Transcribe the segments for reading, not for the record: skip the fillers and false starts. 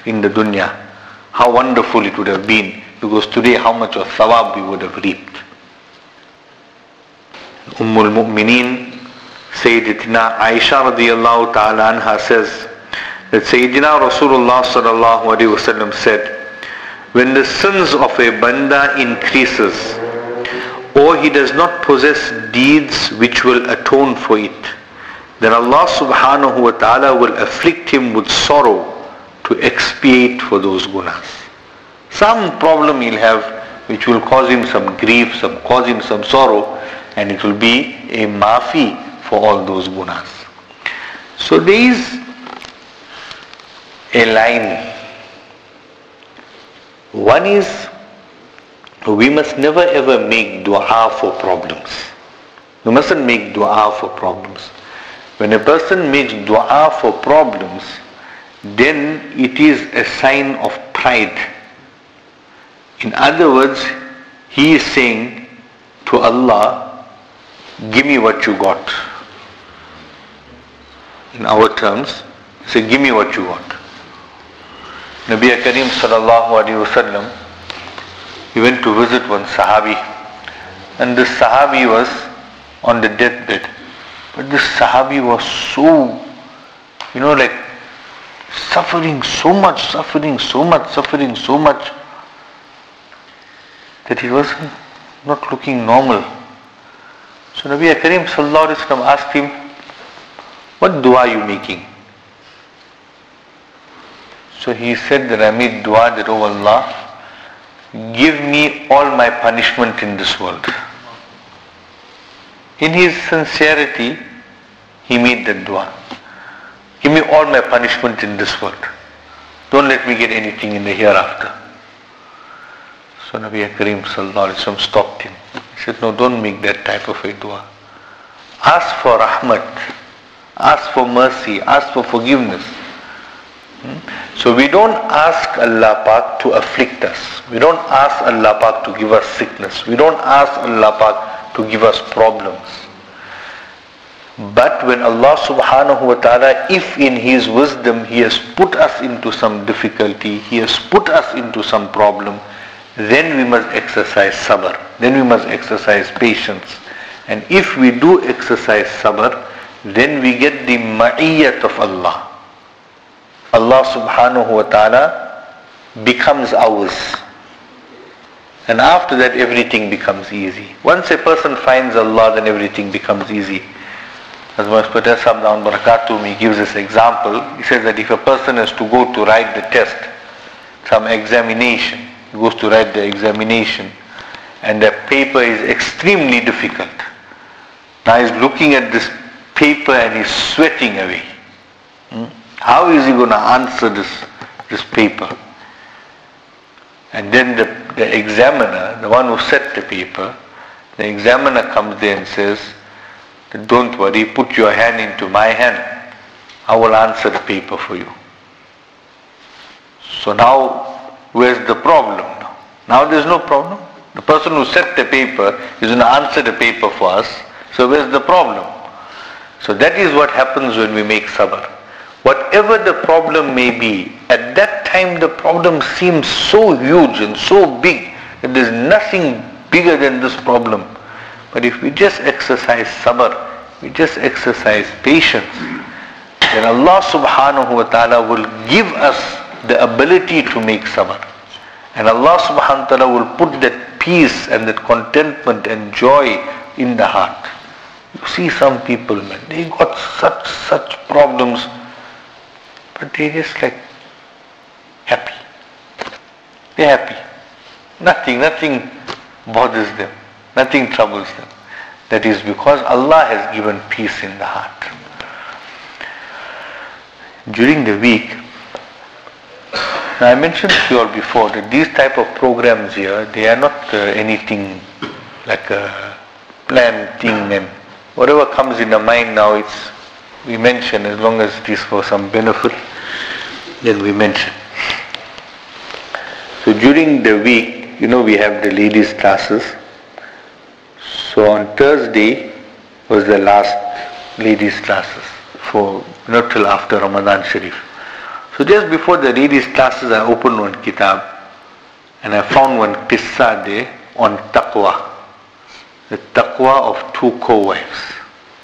in the dunya, how wonderful it would have been, because today how much of thawab we would have reaped. Ummul Mu'mineen, Sayyidatina Aisha radiyallahu ta'ala anha says that Sayyidina Rasulullah sallallahu alaihi wasallam said, when the sins of a banda increases, or he does not possess deeds which will atone for it, then Allah subhanahu wa ta'ala will afflict him with sorrow to expiate for those gunas. Some problem he'll have which will cause him some grief, cause him some sorrow, and it will be a maafi for all those gunas. So there is a line. One is, we must never ever make dua for problems. We mustn't make dua for problems. When a person makes dua for problems, then it is a sign of pride. In other words, he is saying to Allah, give me what you got. In our terms, say, give me what you got. Nabi Karim sallallahu alaihi wasallam, he went to visit one Sahabi, and this Sahabi was on the deathbed. But this Sahabi was so, like suffering so much, that he was not looking normal. So Nabi Karim sallallahu alaihi wasallam asked him, what dua are you making? So he said that I made dua that, oh Allah, give me all my punishment in this world. In his sincerity, he made that dua. Give me all my punishment in this world. Don't let me get anything in the hereafter. So Nabi Karim sallallahu alaihi wasallam stopped him. He said, no, don't make that type of a dua. Ask for rahmat, ask for mercy, ask for forgiveness. So we don't ask Allah Pak to afflict us. We don't ask Allah Pak to give us sickness. We don't ask Allah Pak to give us problems. But when Allah subhanahu wa ta'ala, if in His wisdom He has put us into some difficulty, He has put us into some problem, then we must exercise sabr. Then we must exercise patience. And if we do exercise sabr, then we get the ma'iyyat of Allah. Allah subhanahu wa ta'ala becomes ours. And after that everything becomes easy. Once a person finds Allah, then everything becomes easy. As Mr. Sahib Dawood Barakatuh, he gives this example. He says that if a person is to go to write the test, some examination, he goes to write the examination, and the paper is extremely difficult. Now he's looking at this paper and he's sweating away. How is he going to answer this paper? And then the examiner, the one who set the paper, the examiner comes there and says, don't worry, put your hand into my hand. I will answer the paper for you. So now, where's the problem? Now there's no problem. The person who set the paper is going to answer the paper for us. So where's the problem? So that is what happens when we make sabr. Whatever the problem may be, at that time the problem seems so huge and so big that there's nothing bigger than this problem. But if we just exercise sabr, we just exercise patience, then Allah subhanahu wa ta'ala will give us the ability to make sabr. And Allah subhanahu wa ta'ala will put that peace and that contentment and joy in the heart. You see some people, man, they got such problems, but they're just like happy. They're happy. Nothing bothers them. Nothing troubles them. That is because Allah has given peace in the heart. During the week, now I mentioned to you all before that these type of programs here, they are not anything like a planned thing, and whatever comes in the mind now, we mention, as long as it is for some benefit, then we mention. So during the week, we have the ladies' classes. So on Thursday was the last ladies' classes for till after Ramadan Sharif. So just before the ladies' classes, I opened one kitab and I found one qissa there on taqwa. The taqwa of two co-wives.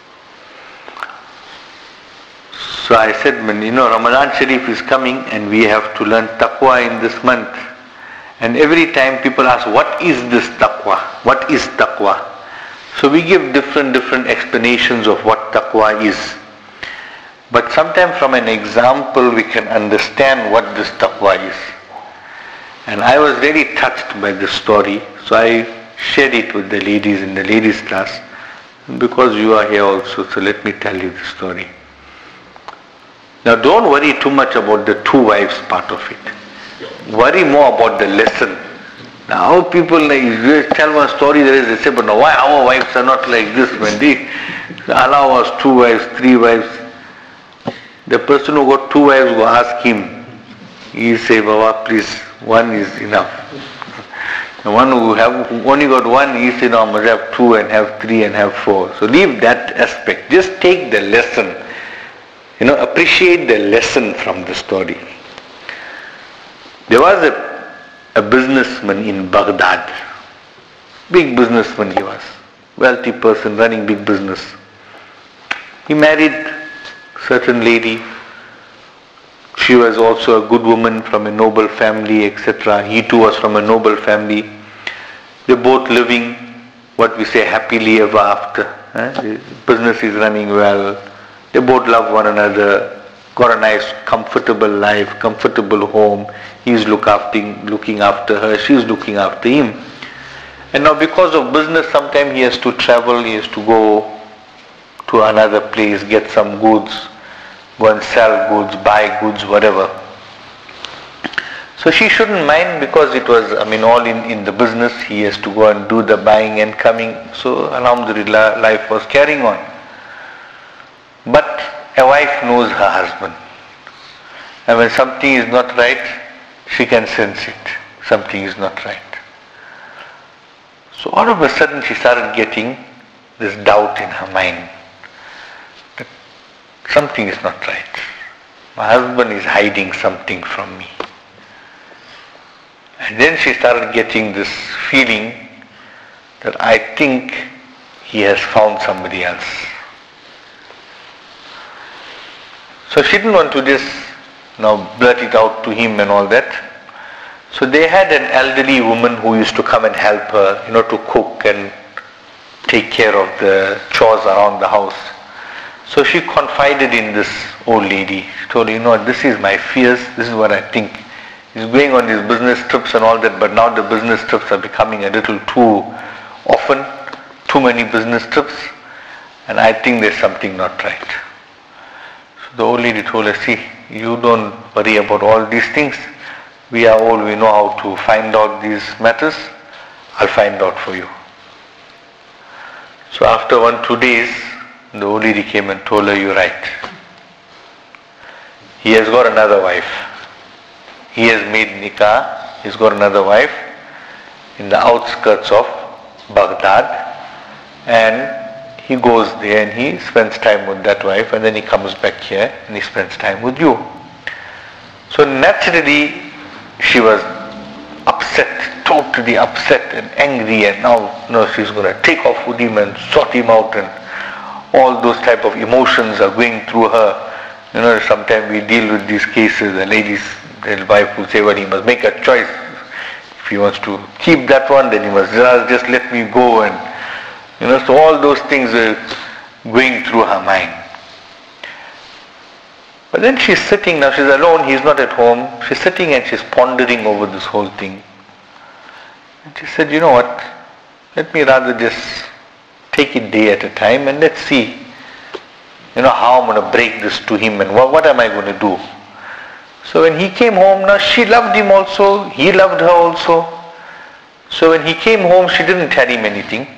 So I said, Ramadan Sharif is coming and we have to learn taqwa in this month. And every time people ask, what is this taqwa? What is taqwa? So we give different explanations of what taqwa is. But sometimes from an example we can understand what this taqwa is. And I was very touched by this story. So I shared it with the ladies in the ladies' class. Because you are here also, so let me tell you the story. Now don't worry too much about the two wives part of it. Worry more about the lesson. Now how people, you tell one story, they say, but now why our wives are not like this when they allow us two wives, three wives. The person who got two wives will ask him, he say, Baba, please, one is enough. The one who only got one, he say, no, I must have two and have three and have four. So leave that aspect. Just take the lesson. Appreciate the lesson from the story. There was a businessman in Baghdad. Big businessman he was. Wealthy person running big business. He married a certain lady. She was also a good woman from a noble family, etc. He too was from a noble family. They both living, what we say, happily ever after. The business is running well. They both love one another. Got a nice, comfortable life, comfortable home. He's looking after her. She's looking after him. And now because of business, sometimes he has to travel. He has to go to another place, get some goods, go and sell goods, buy goods, whatever. So she shouldn't mind because it was, all in the business. He has to go and do the buying and coming. So alhamdulillah, life was carrying on. But a wife knows her husband. And when something is not right, she can sense it. Something is not right. So all of a sudden she started getting this doubt in her mind that something is not right. My husband is hiding something from me. And then she started getting this feeling that I think he has found somebody else. So she didn't want to just blurt it out to him and all that. So they had an elderly woman who used to come and help her, to cook and take care of the chores around the house. So she confided in this old lady. She told her, this is my fears, this is what I think. He's going on these business trips and all that, but now the business trips are becoming a little too often, too many business trips, and I think there's something not right. The old lady told her, see, you don't worry about all these things. We are old, we know how to find out these matters. I'll find out for you. So after 1-2 days, the old lady came and told her, you're right. He has got another wife. He has made nikah. He's got another wife in the outskirts of Baghdad. And he goes there and he spends time with that wife, and then he comes back here and he spends time with you. So naturally she was upset, totally upset and angry, and now she's going to take off with him and sort him out, and all those type of emotions are going through her. Sometimes we deal with these cases, the ladies, the wife will say, well, he must make a choice. If he wants to keep that one, then he must just let me go, and so all those things are going through her mind. But then she's sitting, now she's alone, he's not at home. She's sitting and she's pondering over this whole thing. And she said, you know what, let me rather just take it day at a time and let's see, how I'm going to break this to him and what am I going to do. So when he came home, now she loved him also, he loved her also. So when he came home, she didn't tell him anything.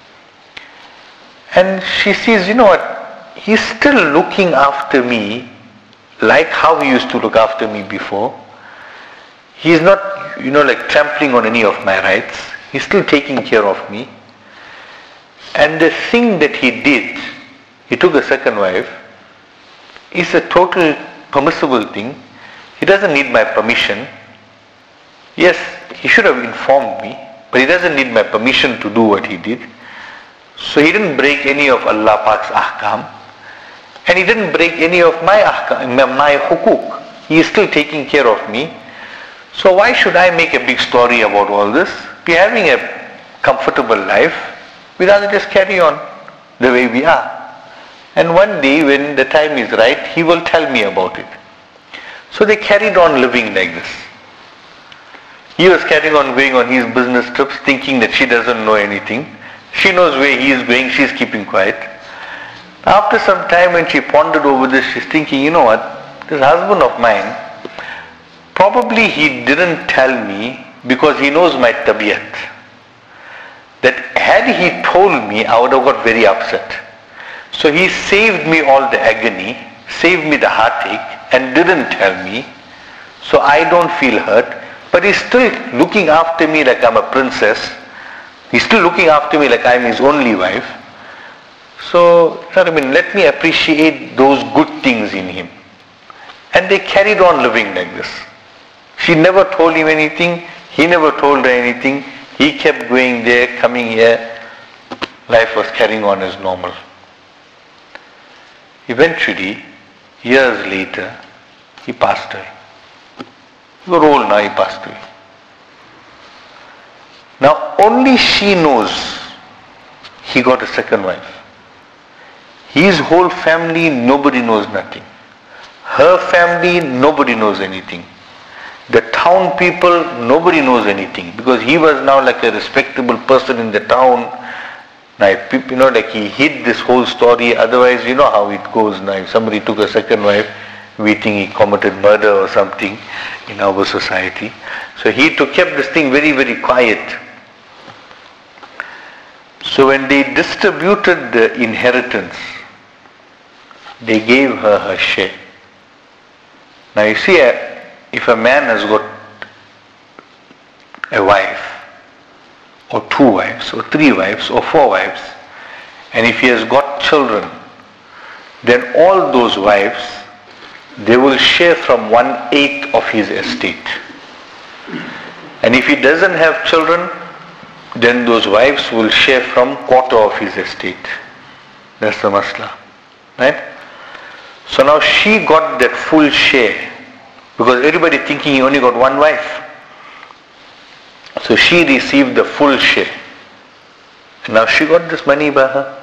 And she sees, he's still looking after me like how he used to look after me before. He's not, trampling on any of my rights. He's still taking care of me. And the thing that he did, he took a second wife, is a total permissible thing. He doesn't need my permission. Yes, he should have informed me, but he doesn't need my permission to do what he did. So he didn't break any of Allah Pak's ahkam, and he didn't break any of my ahkam, my hukuk. He is still taking care of me. So why should I make a big story about all this? We're having a comfortable life. We'd rather just carry on the way we are. And one day when the time is right, he will tell me about it. So they carried on living like this. He was carrying on going on his business trips thinking that she doesn't know anything. She knows where he is going, she's keeping quiet. After some time when she pondered over this, she's thinking, you know what, this husband of mine, probably he didn't tell me because he knows my tabiyat. That had he told me, I would have got very upset. So he saved me all the agony, saved me the heartache, and didn't tell me. So I don't feel hurt. But he's still looking after me like I'm a princess. He's still looking after me like I'm his only wife. So, let me appreciate those good things in him. And they carried on living like this. She never told him anything. He never told her anything. He kept going there, coming here. Life was carrying on as normal. Eventually, years later, he passed away. He was old now, he passed away. Now only she knows he got a second wife. His whole family, nobody knows nothing. Her family, nobody knows anything. The town people, nobody knows anything, because he was now like a respectable person in the town. Now if people, like he hid this whole story, otherwise you know how it goes now. If somebody took a second wife, we think he committed murder or something in our society. So he kept this thing very, very quiet. So when they distributed the inheritance, they gave her her share. Now you see, if a man has got a wife, or 2 wives, or 3 wives, or 4 wives, and if he has got children, then all those wives, they will share from 1/8 of his estate. And if he doesn't have children, then those wives will share from 1/4 of his estate. That's the masla. Right? So now she got that full share, because everybody thinking he only got 1 wife. So she received the full share. And now she got this money by her.